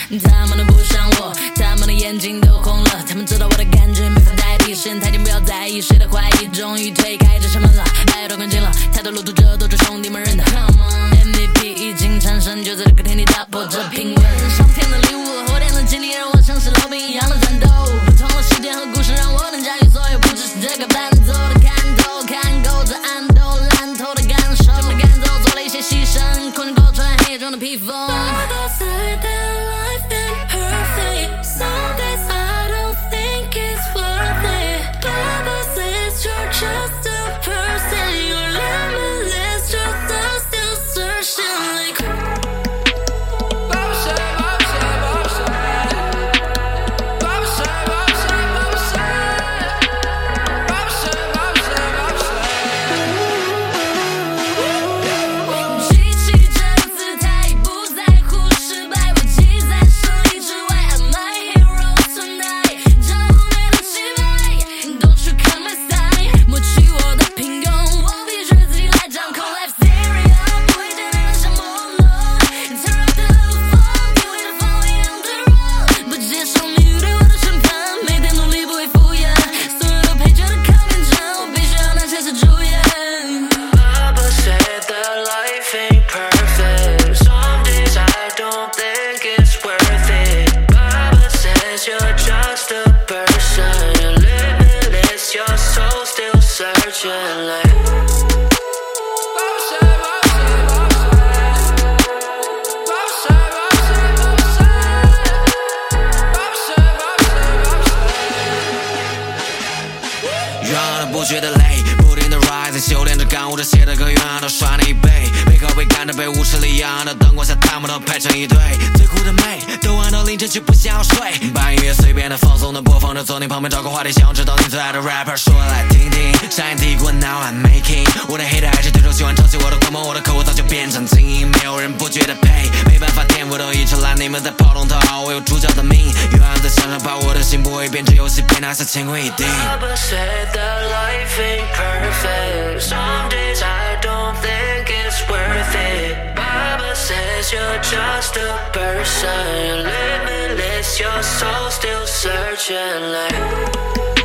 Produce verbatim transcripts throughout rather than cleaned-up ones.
他们都不像我，他们的眼睛都红了，他们知道我的感觉没法代替，时间太近不要在意谁的怀疑，终于推开这扇门了，爱都更近了，太多路途者都是兄弟们认的 Come on M V P 已经产生，就在这个天地打破这平稳，上天的礼物，后天的经历让我像是老兵一样的战斗，不同的时间和故事让我能驾驭所有，不只是这个伴奏的看透，看够这暗斗烂透的感受，全被赶走，做了一些牺牲，困过穿黑夜中的披风。People say that life ain't perfect, some days I don't think it's worth it. Bible says you're just a person, you're limitless, just a still searching like. 觉得累，不停的 rise， 修炼着感悟着写的歌，永远都刷你一倍。每个被干的被无视了一样的灯光下，他们都排成一队。最酷的妹都玩到凌晨，却不想要睡。把音乐随便的放松的播放着，坐你旁边找个话题，想知道你最爱的 rapper， 说来听听。上一题过 now I'm making， 我的 hater 还是对手喜欢抄袭我的狂魔，我的口我早就变成精英，没有人不觉得配。没办法，天赋都遗传来，你们在跑龙套，我有主角的命。永远在想着把我的心不会变成游戏，被拿下乾坤一定。 Papa said that life ain't perfect. Some days I don't think it's worth it. Papa says you're just a person. You're limitless, your soul still searching like.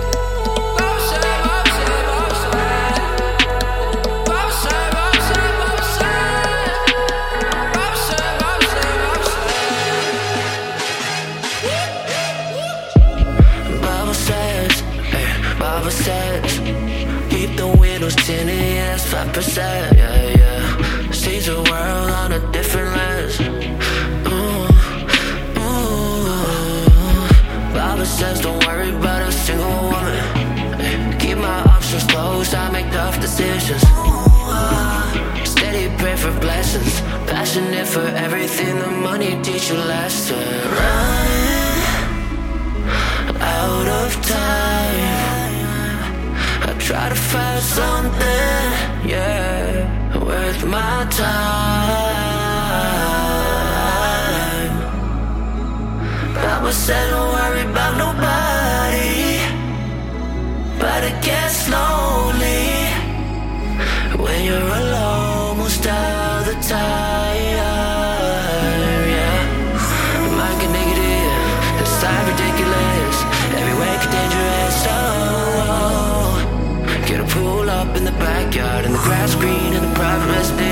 Bible says, keep the windows tinted, yes, five percent, yeah, yeah. Sees the world on a different lens. Ooh, ooh. Bible says, don't worry about a single woman. Keep my options closed, I make tough decisions. Steady pray for blessings, passionate for everything. The money teach you lessons. Running out of time. I try to find something, yeah, worth my time. Papa said don't worry about nobody, but it gets lonely when you're alone most of the time, yeah. Mind get negative, inside ridiculous, every way get dangerous, oh. Get a pool up in the backyard, and the grass green in the private residence.